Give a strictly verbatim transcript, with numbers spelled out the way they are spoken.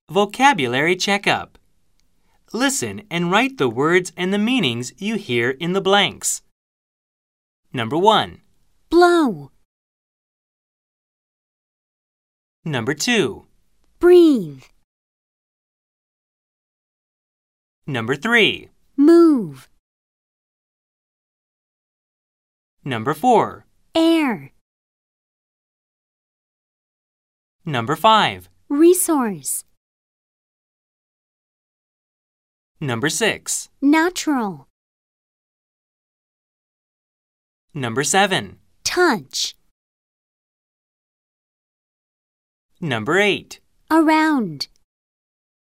Vocabulary Checkup. Listen and write the words and the meanings you hear in the blanks. Number one. Blow. Number two. Breathe. Number three. Move. Number four. Air. Number five. Resource. Number six. Natural. Number seven. Touch. Number eight. Around.